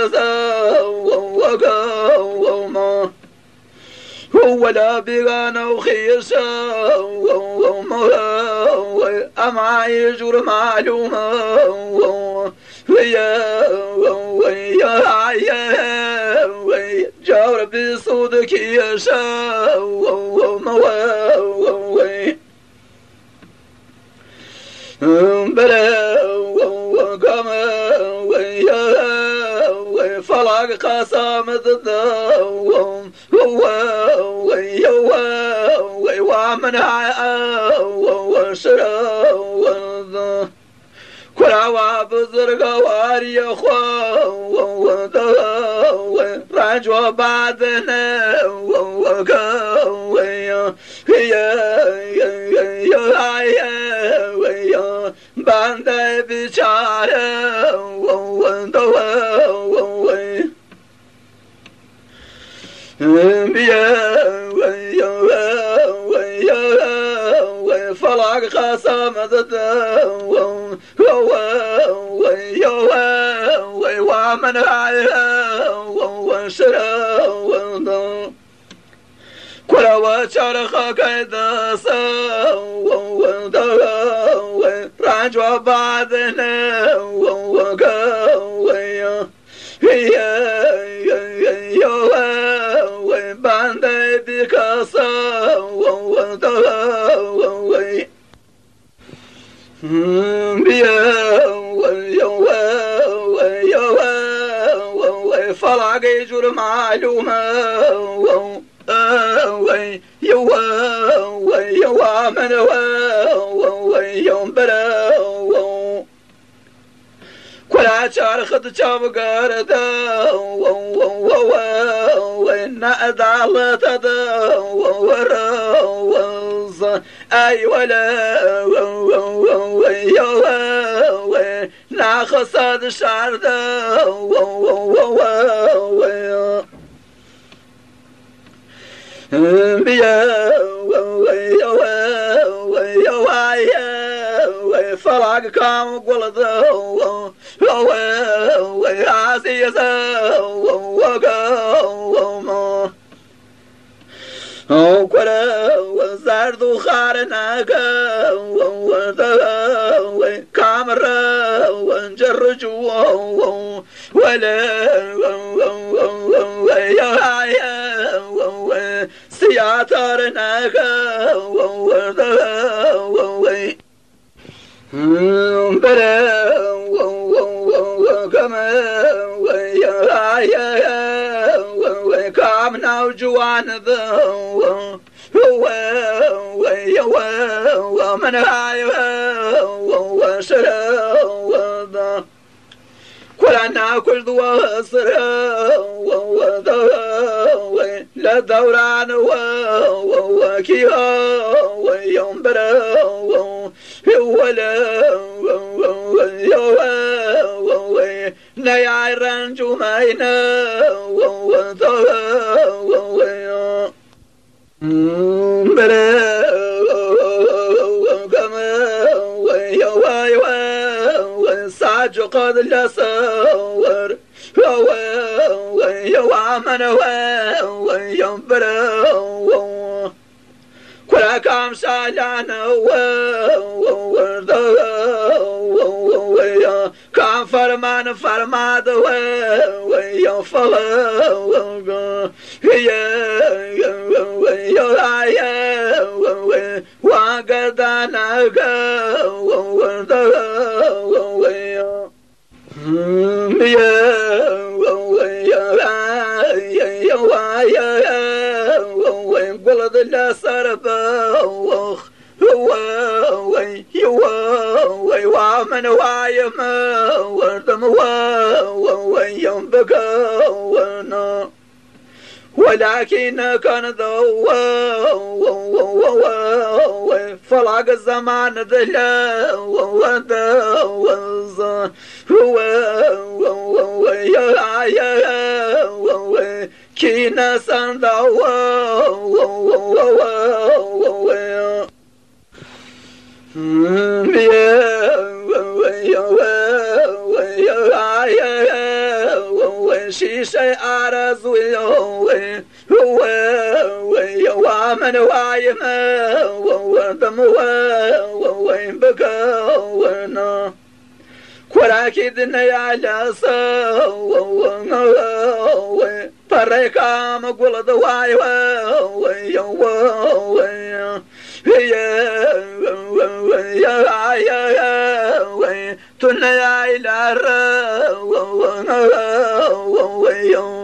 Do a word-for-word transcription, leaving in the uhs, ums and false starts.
يزوم ولا بغانا وخيسا أما يجور معلومة ويا ويا يا جاور بصودك يشا بلا وكما ويا فلاق قسام الدوم ويا ومن وشرا كراوا بزرگ واري خو رجوا بعدنا وكويا يا يا يا باندې بيچاره وندوي بيا فلاق قسم الدوم ومن وشرا كل وشرخ كيدا رجوا بعدنا وكويا يا يا باندې بكاسا وندوي بيا ويا فلاق يجور معلومة ويا من ويا بلا كلا شارخت شابقاردا وإنا أدعلت دا ورز أي ولا وإنا خصاد شاردا بيا فلاق كام قلدو وعاسي وقوم وكلا وزاردو خارناك كامرا وانجرجو ولا سياترناك بلا كما ويا كامنا وجوان ذو ومن هاي وشرا كلنا كل ذو سرا لا دوران وكيها ويوم برا ولا نيا رنجو ماينا برا كما ويا ساجو قد لا صور ويا من ويا برا كل كام سالانا ويا كان فرمان فرماد ويا فلا يا يا وقدانا قلد لا سربا ومن وايم وردم ويوم بكونا ولكن كان ذو فلاق الزمان ذلا ودوز كينا سندو شيء أرزوي وين وين ومن وايم ودم وين بكونا كراكيدنا يا لاسو فريكا مقول ضواي وين وين يا يا يا وين تنا يا إلى